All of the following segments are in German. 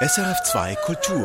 SRF2 Kultur.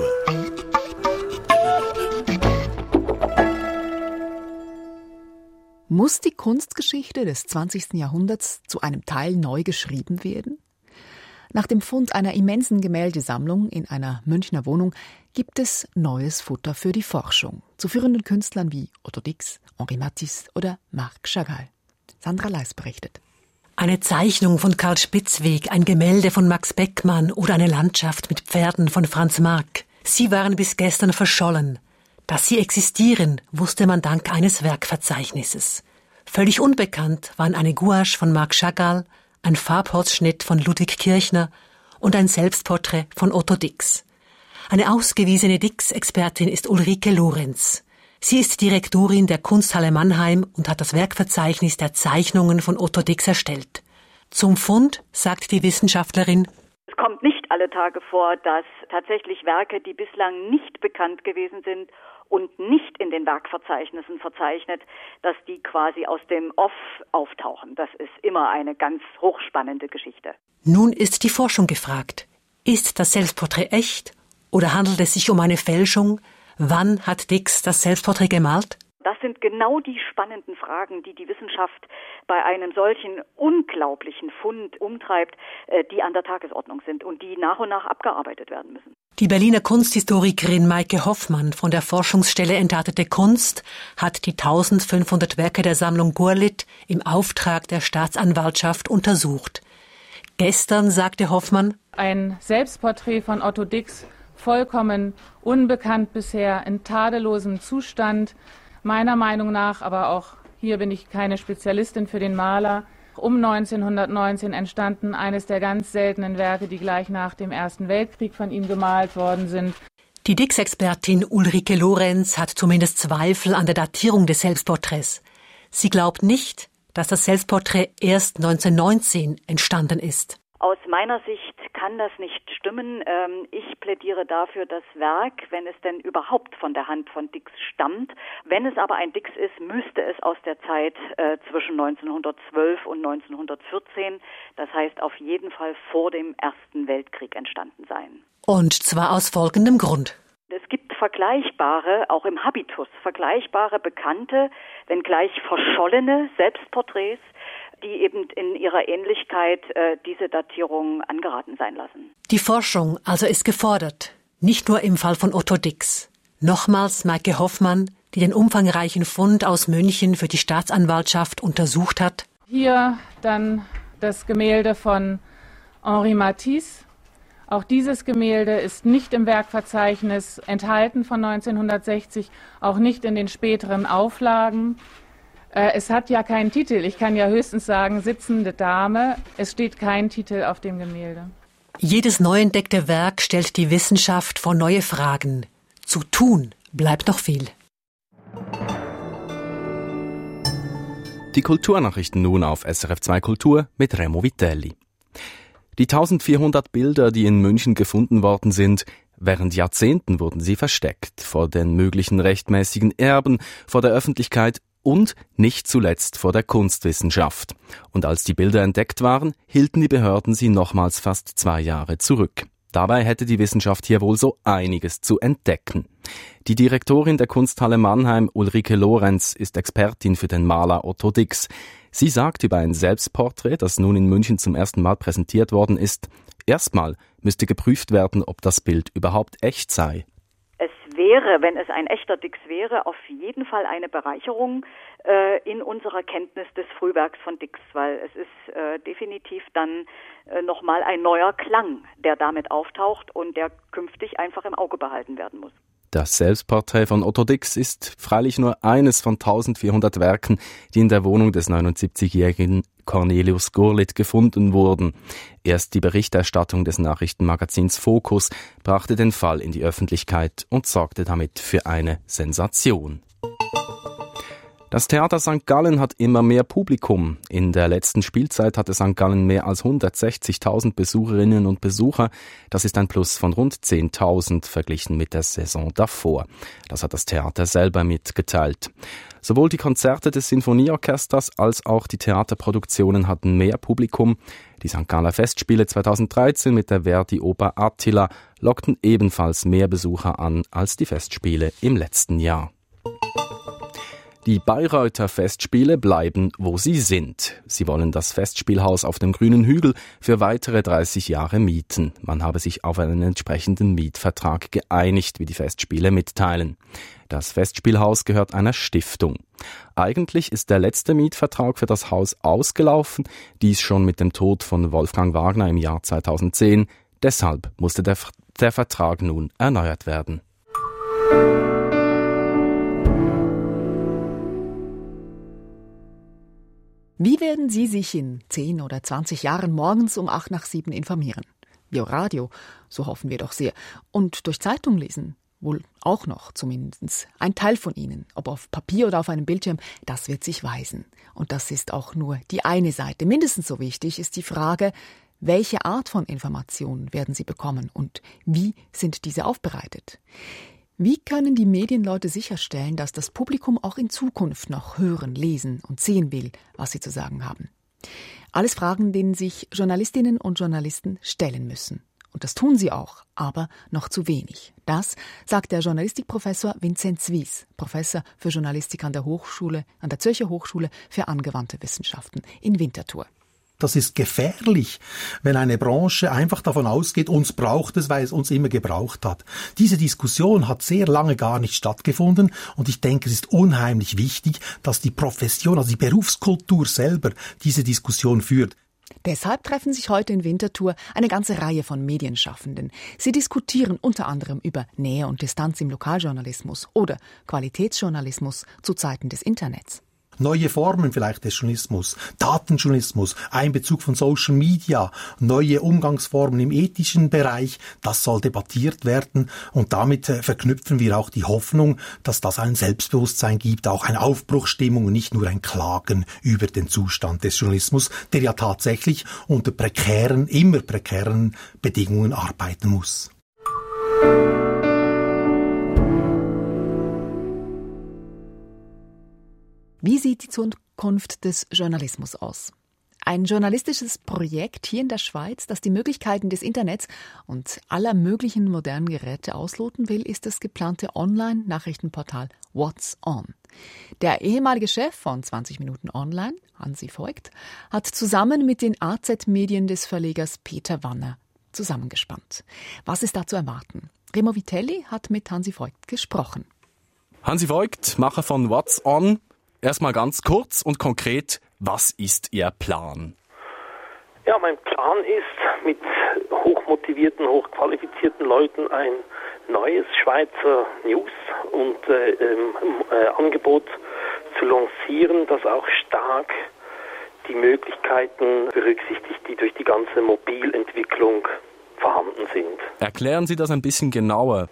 Muss die Kunstgeschichte des 20. Jahrhunderts zu einem Teil neu geschrieben werden? Nach dem Fund einer immensen Gemäldesammlung in einer Münchner Wohnung gibt es neues Futter für die Forschung. Zu führenden Künstlern wie Otto Dix, Henri Matisse oder Marc Chagall. Sandra Leis berichtet. Eine Zeichnung von Karl Spitzweg, ein Gemälde von Max Beckmann oder eine Landschaft mit Pferden von Franz Marc. Sie waren bis gestern verschollen. Dass sie existieren, wusste man dank eines Werkverzeichnisses. Völlig unbekannt waren eine Gouache von Marc Chagall, ein Farbholzschnitt von Ludwig Kirchner und ein Selbstporträt von Otto Dix. Eine ausgewiesene Dix-Expertin ist Ulrike Lorenz. Sie ist Direktorin der Kunsthalle Mannheim und hat das Werkverzeichnis der Zeichnungen von Otto Dix erstellt. Zum Fund sagt die Wissenschaftlerin: Es kommt nicht alle Tage vor, dass tatsächlich Werke, die bislang nicht bekannt gewesen sind und nicht in den Werkverzeichnissen verzeichnet, dass die quasi aus dem Off auftauchen. Das ist immer eine ganz hochspannende Geschichte. Nun ist die Forschung gefragt. Ist das Selbstporträt echt oder handelt es sich um eine Fälschung? Wann hat Dix das Selbstporträt gemalt? Das sind genau die spannenden Fragen, die die Wissenschaft bei einem solchen unglaublichen Fund umtreibt, die an der Tagesordnung sind und die nach und nach abgearbeitet werden müssen. Die Berliner Kunsthistorikerin Maike Hoffmann von der Forschungsstelle Entartete Kunst hat die 1500 Werke der Sammlung Gurlitt im Auftrag der Staatsanwaltschaft untersucht. Gestern sagte Hoffmann: Ein Selbstporträt von Otto Dix, vollkommen unbekannt bisher, in tadellosem Zustand. Meiner Meinung nach, aber auch hier bin ich keine Spezialistin für den Maler, um 1919 entstanden, eines der ganz seltenen Werke, die gleich nach dem Ersten Weltkrieg von ihm gemalt worden sind. Die Dix-Expertin Ulrike Lorenz hat zumindest Zweifel an der Datierung des Selbstporträts. Sie glaubt nicht, dass das Selbstporträt erst 1919 entstanden ist. Aus meiner Sicht kann das nicht stimmen. Ich plädiere dafür, das Werk, wenn es denn überhaupt von der Hand von Dix stammt, wenn es aber ein Dix ist, müsste es aus der Zeit zwischen 1912 und 1914, das heißt auf jeden Fall vor dem Ersten Weltkrieg entstanden sein. Und zwar aus folgendem Grund. Es gibt vergleichbare, auch im Habitus, vergleichbare, bekannte, wenngleich verschollene Selbstporträts, die eben in ihrer Ähnlichkeit diese Datierung angeraten sein lassen. Die Forschung also ist gefordert, nicht nur im Fall von Otto Dix. Nochmals Maike Hoffmann, die den umfangreichen Fund aus München für die Staatsanwaltschaft untersucht hat. Hier dann das Gemälde von Henri Matisse. Auch dieses Gemälde ist nicht im Werkverzeichnis enthalten von 1960, auch nicht in den späteren Auflagen. Es hat ja keinen Titel. Ich kann ja höchstens sagen, sitzende Dame. Es steht kein Titel auf dem Gemälde. Jedes neu entdeckte Werk stellt die Wissenschaft vor neue Fragen. Zu tun bleibt noch viel. Die Kulturnachrichten nun auf SRF2 Kultur mit Remo Vitelli. Die 1400 Bilder, die in München gefunden worden sind, während Jahrzehnten wurden sie versteckt vor den möglichen rechtmäßigen Erben, vor der Öffentlichkeit und nicht zuletzt vor der Kunstwissenschaft. Und als die Bilder entdeckt waren, hielten die Behörden sie nochmals fast 2 Jahre zurück. Dabei hätte die Wissenschaft hier wohl so einiges zu entdecken. Die Direktorin der Kunsthalle Mannheim, Ulrike Lorenz, ist Expertin für den Maler Otto Dix. Sie sagt über ein Selbstporträt, das nun in München zum ersten Mal präsentiert worden ist: Erstmal müsste geprüft werden, ob das Bild überhaupt echt sei. Es wäre, wenn es ein echter Dix wäre, auf jeden Fall eine Bereicherung in unserer Kenntnis des Frühwerks von Dix, weil es ist definitiv dann nochmal ein neuer Klang, der damit auftaucht und der künftig einfach im Auge behalten werden muss. Das Selbstporträt von Otto Dix ist freilich nur eines von 1400 Werken, die in der Wohnung des 79-jährigen Cornelius Gurlitt gefunden wurden. Erst die Berichterstattung des Nachrichtenmagazins Focus brachte den Fall in die Öffentlichkeit und sorgte damit für eine Sensation. Das Theater St. Gallen hat immer mehr Publikum. In der letzten Spielzeit hatte St. Gallen mehr als 160.000 Besucherinnen und Besucher. Das ist ein Plus von rund 10.000 verglichen mit der Saison davor. Das hat das Theater selber mitgeteilt. Sowohl die Konzerte des Sinfonieorchesters als auch die Theaterproduktionen hatten mehr Publikum. Die St. Galler Festspiele 2013 mit der Verdi-Oper Attila lockten ebenfalls mehr Besucher an als die Festspiele im letzten Jahr. Die Bayreuther Festspiele bleiben, wo sie sind. Sie wollen das Festspielhaus auf dem Grünen Hügel für weitere 30 Jahre mieten. Man habe sich auf einen entsprechenden Mietvertrag geeinigt, wie die Festspiele mitteilen. Das Festspielhaus gehört einer Stiftung. Eigentlich ist der letzte Mietvertrag für das Haus ausgelaufen, dies schon mit dem Tod von Wolfgang Wagner im Jahr 2010. Deshalb musste der Vertrag nun erneuert werden. Wie werden Sie sich in 10 oder 20 Jahren morgens um 6:45 informieren? Via Radio, so hoffen wir doch sehr. Und durch Zeitung lesen? Wohl auch noch zumindest. Ein Teil von Ihnen, ob auf Papier oder auf einem Bildschirm, das wird sich weisen. Und das ist auch nur die eine Seite. Mindestens so wichtig ist die Frage, welche Art von Informationen werden Sie bekommen und wie sind diese aufbereitet? Wie können die Medienleute sicherstellen, dass das Publikum auch in Zukunft noch hören, lesen und sehen will, was sie zu sagen haben? Alles Fragen, denen sich Journalistinnen und Journalisten stellen müssen. Und das tun sie auch, aber noch zu wenig. Das sagt der Journalistikprofessor Vinzenz Wies, Professor für Journalistik an der Zürcher Hochschule für angewandte Wissenschaften in Winterthur. Das ist gefährlich, wenn eine Branche einfach davon ausgeht, uns braucht es, weil es uns immer gebraucht hat. Diese Diskussion hat sehr lange gar nicht stattgefunden und ich denke, es ist unheimlich wichtig, dass die Profession, also die Berufskultur selber diese Diskussion führt. Deshalb treffen sich heute in Winterthur eine ganze Reihe von Medienschaffenden. Sie diskutieren unter anderem über Nähe und Distanz im Lokaljournalismus oder Qualitätsjournalismus zu Zeiten des Internets. Neue Formen vielleicht des Journalismus, Datenjournalismus, Einbezug von Social Media, neue Umgangsformen im ethischen Bereich, das soll debattiert werden und damit verknüpfen wir auch die Hoffnung, dass das ein Selbstbewusstsein gibt, auch eine Aufbruchsstimmung und nicht nur ein Klagen über den Zustand des Journalismus, der ja tatsächlich unter immer prekären Bedingungen arbeiten muss. Wie sieht die Zukunft des Journalismus aus? Ein journalistisches Projekt hier in der Schweiz, das die Möglichkeiten des Internets und aller möglichen modernen Geräte ausloten will, ist das geplante Online-Nachrichtenportal What's On. Der ehemalige Chef von 20 Minuten Online, Hansi Voigt, hat zusammen mit den AZ-Medien des Verlegers Peter Wanner zusammengespannt. Was ist da zu erwarten? Remo Vitelli hat mit Hansi Voigt gesprochen. Hansi Voigt, Macher von What's On. Erstmal ganz kurz und konkret, was ist Ihr Plan? Ja, mein Plan ist, mit hochmotivierten, hochqualifizierten Leuten ein neues Schweizer News- und Angebot zu lancieren, das auch stark die Möglichkeiten berücksichtigt, die durch die ganze Mobilentwicklung vorhanden sind. Erklären Sie das ein bisschen genauer.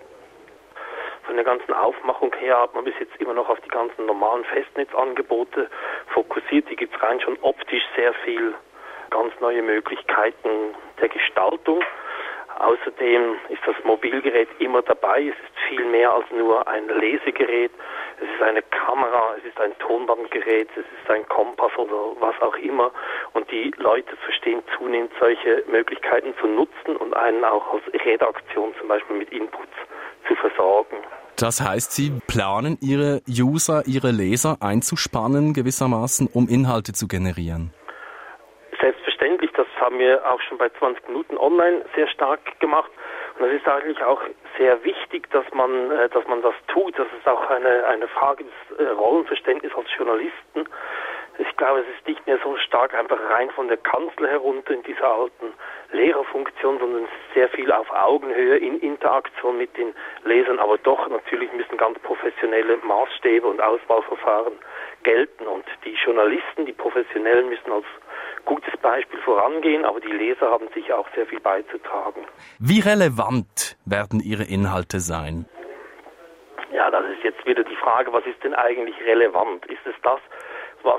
Von der ganzen Aufmachung her hat man bis jetzt immer noch auf die ganzen normalen Festnetzangebote fokussiert. Die gibt es rein schon optisch sehr viel ganz neue Möglichkeiten der Gestaltung. Außerdem ist das Mobilgerät immer dabei. Es ist viel mehr als nur ein Lesegerät. Es ist eine Kamera, es ist ein Tonbandgerät, es ist ein Kompass oder was auch immer. Und die Leute verstehen zunehmend solche Möglichkeiten zu nutzen und einen auch als Redaktion zum Beispiel mit Inputs zu versorgen. Das heißt, Sie planen Ihre User, Ihre Leser einzuspannen gewissermaßen, um Inhalte zu generieren? Selbstverständlich, das haben wir auch schon bei 20 Minuten online sehr stark gemacht. Und es ist eigentlich auch sehr wichtig, dass man das tut. Das ist auch eine Frage des Rollenverständnisses als Journalisten. Ich glaube, es ist nicht mehr so stark einfach rein von der Kanzel herunter in dieser alten Lehrerfunktion, sondern es ist sehr viel auf Augenhöhe in Interaktion mit den Lesern. Aber doch, natürlich müssen ganz professionelle Maßstäbe und Auswahlverfahren gelten. Und die Journalisten, die Professionellen, müssen als gutes Beispiel vorangehen, aber die Leser haben sicher auch sehr viel beizutragen. Wie relevant werden Ihre Inhalte sein? Ja, das ist jetzt wieder die Frage, was ist denn eigentlich relevant? Ist es das, was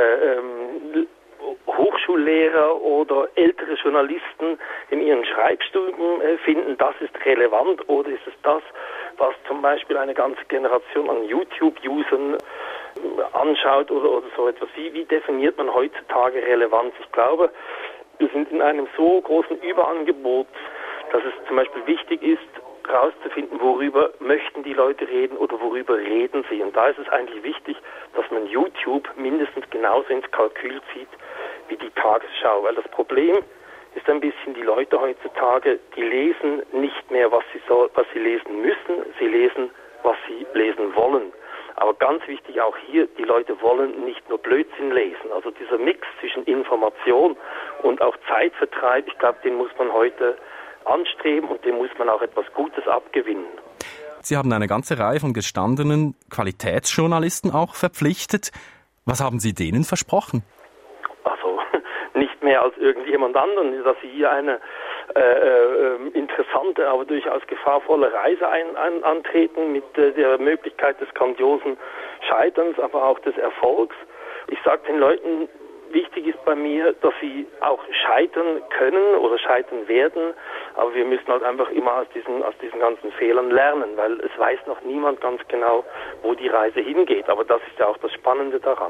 Hochschullehrer oder ältere Journalisten in ihren Schreibstunden finden, das ist relevant, oder ist es das, was zum Beispiel eine ganze Generation an YouTube-Usern anschaut oder so etwas? Wie definiert man heutzutage Relevanz? Ich glaube, wir sind in einem so großen Überangebot, dass es zum Beispiel wichtig ist, herauszufinden, worüber möchten die Leute reden oder worüber reden sie. Und da ist es eigentlich wichtig, dass man YouTube mindestens genauso ins Kalkül zieht wie die Tagesschau. Weil das Problem ist ein bisschen, die Leute heutzutage, die lesen nicht mehr, was sie lesen müssen, sie lesen, was sie lesen wollen. Aber ganz wichtig auch hier, die Leute wollen nicht nur Blödsinn lesen. Also dieser Mix zwischen Information und auch Zeitvertreib, ich glaube, den muss man heute anstreben und dem muss man auch etwas Gutes abgewinnen. Sie haben eine ganze Reihe von gestandenen Qualitätsjournalisten auch verpflichtet. Was haben Sie denen versprochen? Also nicht mehr als irgendjemand anderen, dass sie hier eine interessante, aber durchaus gefahrvolle Reise antreten mit der Möglichkeit des grandiosen Scheiterns, aber auch des Erfolgs. Ich sage den Leuten, wichtig ist bei mir, dass sie auch scheitern können oder scheitern werden, aber wir müssen halt einfach immer aus diesen ganzen Fehlern lernen, weil es weiß noch niemand ganz genau, wo die Reise hingeht, aber das ist ja auch das Spannende daran.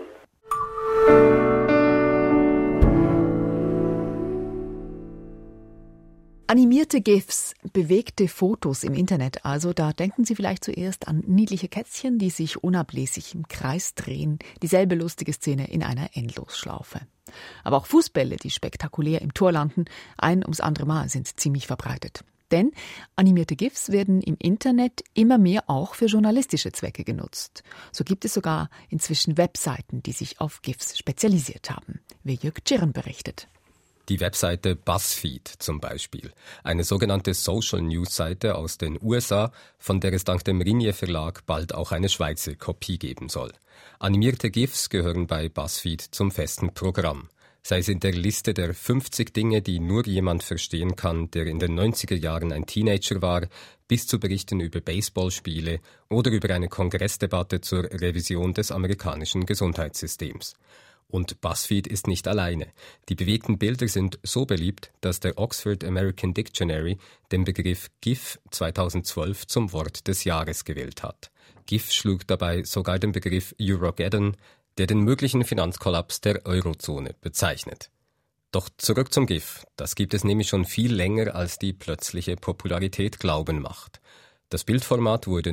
Animierte GIFs, bewegte Fotos im Internet also, da denken Sie vielleicht zuerst an niedliche Kätzchen, die sich unablässig im Kreis drehen, dieselbe lustige Szene in einer Endlosschlaufe. Aber auch Fußbälle, die spektakulär im Tor landen, ein ums andere Mal, sind ziemlich verbreitet. Denn animierte GIFs werden im Internet immer mehr auch für journalistische Zwecke genutzt. So gibt es sogar inzwischen Webseiten, die sich auf GIFs spezialisiert haben, wie Jörg Tschirn berichtet. Die Webseite BuzzFeed zum Beispiel, eine sogenannte Social-News-Seite aus den USA, von der es dank dem Ringier Verlag bald auch eine Schweizer Kopie geben soll. Animierte GIFs gehören bei BuzzFeed zum festen Programm. Sei es in der Liste der 50 Dinge, die nur jemand verstehen kann, der in den 90er Jahren ein Teenager war, bis zu Berichten über Baseballspiele oder über eine Kongressdebatte zur Revision des amerikanischen Gesundheitssystems. Und BuzzFeed ist nicht alleine. Die bewegten Bilder sind so beliebt, dass der Oxford American Dictionary den Begriff GIF 2012 zum Wort des Jahres gewählt hat. GIF schlug dabei sogar den Begriff Eurogeddon, der den möglichen Finanzkollaps der Eurozone bezeichnet. Doch zurück zum GIF. Das gibt es nämlich schon viel länger, als die plötzliche Popularität glauben macht. Das Bildformat wurde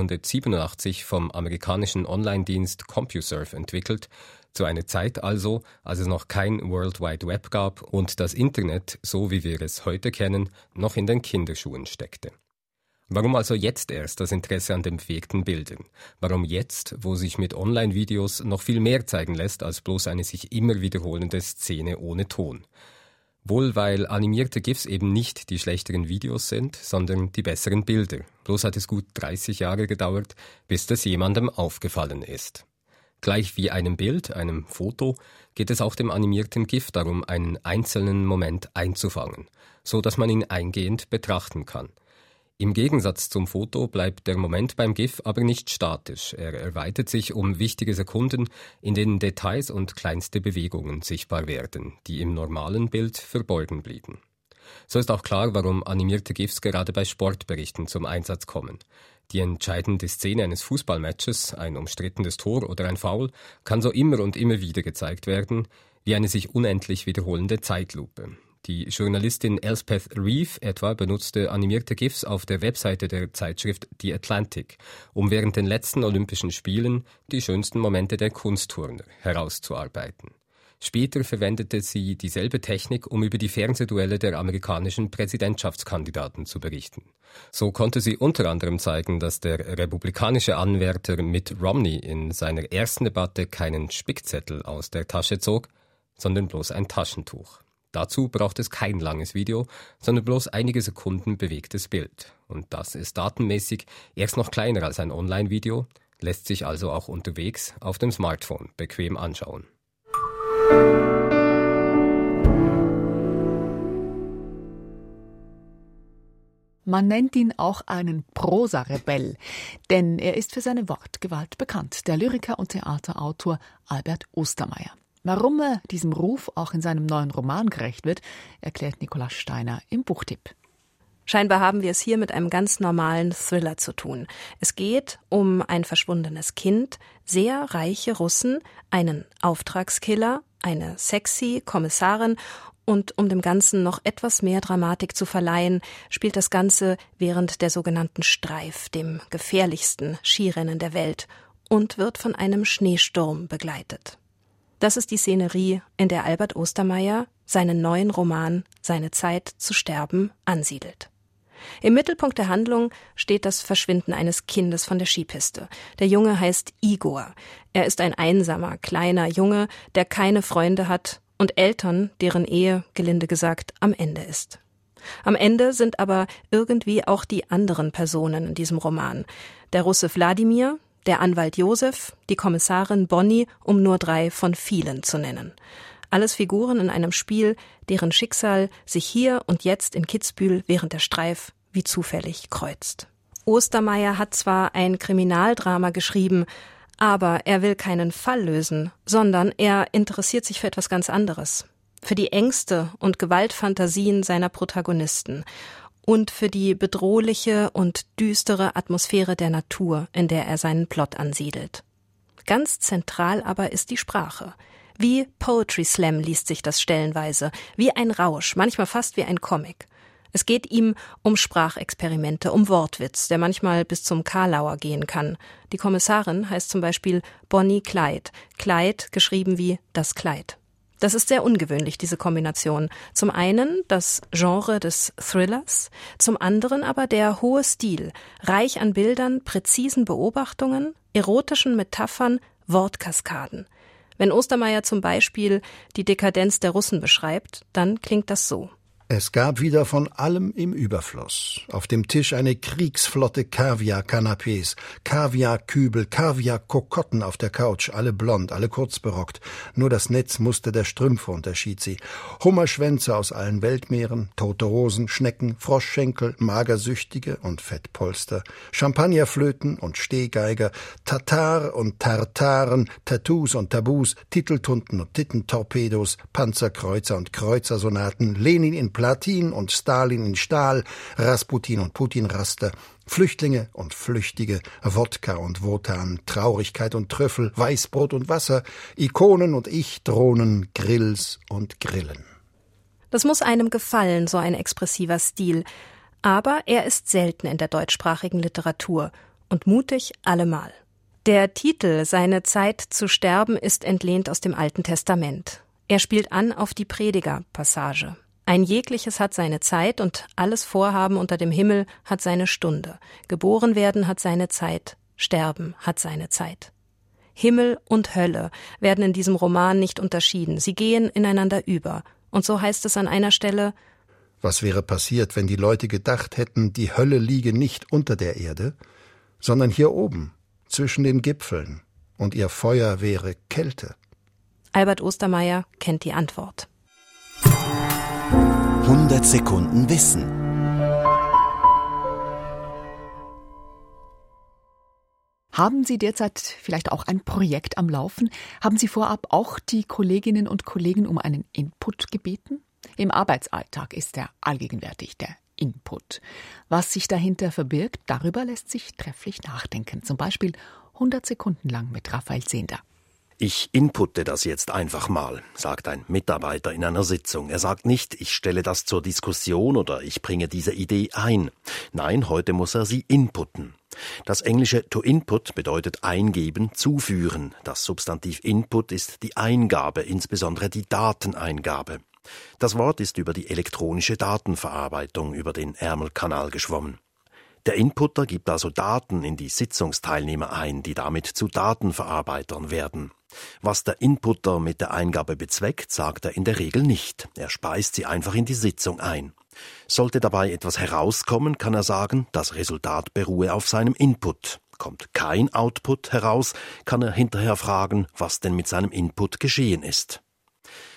1987 vom amerikanischen Online-Dienst CompuServe entwickelt, zu einer Zeit also, als es noch kein World Wide Web gab und das Internet, so wie wir es heute kennen, noch in den Kinderschuhen steckte. Warum also jetzt erst das Interesse an den bewegten Bildern? Warum jetzt, wo sich mit Online-Videos noch viel mehr zeigen lässt als bloß eine sich immer wiederholende Szene ohne Ton? Wohl, weil animierte GIFs eben nicht die schlechteren Videos sind, sondern die besseren Bilder. Bloß hat es gut 30 Jahre gedauert, bis das jemandem aufgefallen ist. Gleich wie einem Bild, einem Foto, geht es auch dem animierten GIF darum, einen einzelnen Moment einzufangen, so dass man ihn eingehend betrachten kann. Im Gegensatz zum Foto bleibt der Moment beim GIF aber nicht statisch. Er erweitert sich um wichtige Sekunden, in denen Details und kleinste Bewegungen sichtbar werden, die im normalen Bild verborgen blieben. So ist auch klar, warum animierte GIFs gerade bei Sportberichten zum Einsatz kommen. Die entscheidende Szene eines Fußballmatches, ein umstrittenes Tor oder ein Foul, kann so immer und immer wieder gezeigt werden, wie eine sich unendlich wiederholende Zeitlupe. Die Journalistin Elspeth Reeve etwa benutzte animierte GIFs auf der Webseite der Zeitschrift The Atlantic, um während den letzten Olympischen Spielen die schönsten Momente der Kunstturner herauszuarbeiten. Später verwendete sie dieselbe Technik, um über die Fernsehduelle der amerikanischen Präsidentschaftskandidaten zu berichten. So konnte sie unter anderem zeigen, dass der republikanische Anwärter Mitt Romney in seiner ersten Debatte keinen Spickzettel aus der Tasche zog, sondern bloß ein Taschentuch. Dazu braucht es kein langes Video, sondern bloß einige Sekunden bewegtes Bild. Und das ist datenmäßig erst noch kleiner als ein Online-Video, lässt sich also auch unterwegs auf dem Smartphone bequem anschauen. Man nennt ihn auch einen Prosa-Rebell, denn er ist für seine Wortgewalt bekannt, der Lyriker und Theaterautor Albert Ostermaier. Warum er diesem Ruf auch in seinem neuen Roman gerecht wird, erklärt Nikolaus Steiner im Buchtipp. Scheinbar haben wir es hier mit einem ganz normalen Thriller zu tun. Es geht um ein verschwundenes Kind, sehr reiche Russen, einen Auftragskiller, eine sexy Kommissarin. Und um dem Ganzen noch etwas mehr Dramatik zu verleihen, spielt das Ganze während der sogenannten Streif, dem gefährlichsten Skirennen der Welt, und wird von einem Schneesturm begleitet. Das ist die Szenerie, in der Albert Ostermaier seinen neuen Roman »Seine Zeit zu sterben« ansiedelt. Im Mittelpunkt der Handlung steht das Verschwinden eines Kindes von der Skipiste. Der Junge heißt Igor. Er ist ein einsamer, kleiner Junge, der keine Freunde hat und Eltern, deren Ehe, gelinde gesagt, am Ende ist. Am Ende sind aber irgendwie auch die anderen Personen in diesem Roman. Der Russe Wladimir, der Anwalt Josef, die Kommissarin Bonnie, um nur 3 von vielen zu nennen. Alles Figuren in einem Spiel, deren Schicksal sich hier und jetzt in Kitzbühel während der Streif wie zufällig kreuzt. Ostermaier hat zwar ein Kriminaldrama geschrieben, aber er will keinen Fall lösen, sondern er interessiert sich für etwas ganz anderes. Für die Ängste und Gewaltfantasien seiner Protagonisten und für die bedrohliche und düstere Atmosphäre der Natur, in der er seinen Plot ansiedelt. Ganz zentral aber ist die Sprache. Wie Poetry Slam liest sich das stellenweise, wie ein Rausch, manchmal fast wie ein Comic. Es geht ihm um Sprachexperimente, um Wortwitz, der manchmal bis zum Karlauer gehen kann. Die Kommissarin heißt zum Beispiel Bonnie Clyde. Clyde geschrieben wie das Kleid. Das ist sehr ungewöhnlich, diese Kombination. Zum einen das Genre des Thrillers, zum anderen aber der hohe Stil, reich an Bildern, präzisen Beobachtungen, erotischen Metaphern, Wortkaskaden. Wenn Ostermaier zum Beispiel die Dekadenz der Russen beschreibt, dann klingt das so. Es gab wieder von allem im Überfluss. Auf dem Tisch eine Kriegsflotte Kaviar-Kanapés, Kaviar-Kübel, Kaviar-Kokotten auf der Couch, alle blond, alle kurz berockt. Nur das Netzmuster der Strümpfe unterschied sie. Hummerschwänze aus allen Weltmeeren, tote Rosen, Schnecken, Froschschenkel, Magersüchtige und Fettpolster, Champagnerflöten und Stehgeiger, Tatar und Tartaren, Tattoos und Tabus, Titeltunten und Tittentorpedos, Panzerkreuzer und Kreuzersonaten, Lenin in Platin und Stalin in Stahl, Rasputin und Putin-Raster, Flüchtlinge und Flüchtige, Wodka und Wotan, Traurigkeit und Trüffel, Weißbrot und Wasser, Ikonen und Ich-Drohnen, Grills und Grillen. Das muss einem gefallen, so ein expressiver Stil. Aber er ist selten in der deutschsprachigen Literatur und mutig allemal. Der Titel »Seine Zeit zu sterben« ist entlehnt aus dem Alten Testament. Er spielt an auf die Prediger-Passage. Ein jegliches hat seine Zeit und alles Vorhaben unter dem Himmel hat seine Stunde. Geboren werden hat seine Zeit, sterben hat seine Zeit. Himmel und Hölle werden in diesem Roman nicht unterschieden. Sie gehen ineinander über. Und so heißt es an einer Stelle: Was wäre passiert, wenn die Leute gedacht hätten, die Hölle liege nicht unter der Erde, sondern hier oben, zwischen den Gipfeln, und ihr Feuer wäre Kälte? Albert Ostermaier kennt die Antwort. 100 Sekunden Wissen. Haben Sie derzeit vielleicht auch ein Projekt am Laufen? Haben Sie vorab auch die Kolleginnen und Kollegen um einen Input gebeten? Im Arbeitsalltag ist er allgegenwärtig, der Input. Was sich dahinter verbirgt, darüber lässt sich trefflich nachdenken. Zum Beispiel 100 Sekunden lang mit Raphael Zehnder. Ich inputte das jetzt einfach mal, sagt ein Mitarbeiter in einer Sitzung. Er sagt nicht, ich stelle das zur Diskussion oder ich bringe diese Idee ein. Nein, heute muss er sie inputten. Das englische to input bedeutet eingeben, zuführen. Das Substantiv Input ist die Eingabe, insbesondere die Dateneingabe. Das Wort ist über die elektronische Datenverarbeitung über den Ärmelkanal geschwommen. Der Inputter gibt also Daten in die Sitzungsteilnehmer ein, die damit zu Datenverarbeitern werden. Was der Inputter mit der Eingabe bezweckt, sagt er in der Regel nicht. Er speist sie einfach in die Sitzung ein. Sollte dabei etwas herauskommen, kann er sagen, das Resultat beruhe auf seinem Input. Kommt kein Output heraus, kann er hinterher fragen, was denn mit seinem Input geschehen ist.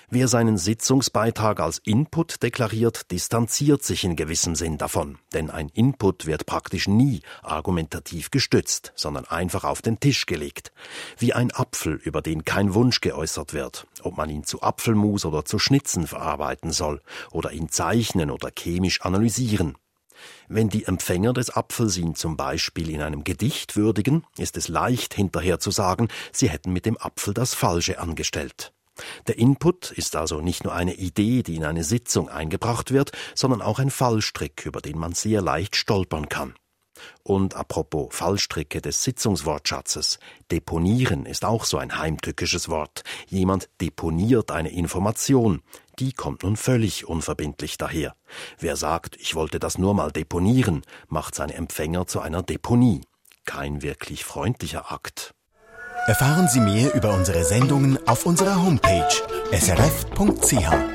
Wer seinen Sitzungsbeitrag als Input deklariert, distanziert sich in gewissem Sinn davon. Denn ein Input wird praktisch nie argumentativ gestützt, sondern einfach auf den Tisch gelegt. Wie ein Apfel, über den kein Wunsch geäußert wird, ob man ihn zu Apfelmus oder zu Schnitzen verarbeiten soll oder ihn zeichnen oder chemisch analysieren. Wenn die Empfänger des Apfels ihn zum Beispiel in einem Gedicht würdigen, ist es leicht hinterher zu sagen, sie hätten mit dem Apfel das Falsche angestellt. Der Input ist also nicht nur eine Idee, die in eine Sitzung eingebracht wird, sondern auch ein Fallstrick, über den man sehr leicht stolpern kann. Und apropos Fallstricke des Sitzungswortschatzes, deponieren ist auch so ein heimtückisches Wort. Jemand deponiert eine Information. Die kommt nun völlig unverbindlich daher. Wer sagt, ich wollte das nur mal deponieren, macht seine Empfänger zu einer Deponie. Kein wirklich freundlicher Akt. Erfahren Sie mehr über unsere Sendungen auf unserer Homepage srf.ch.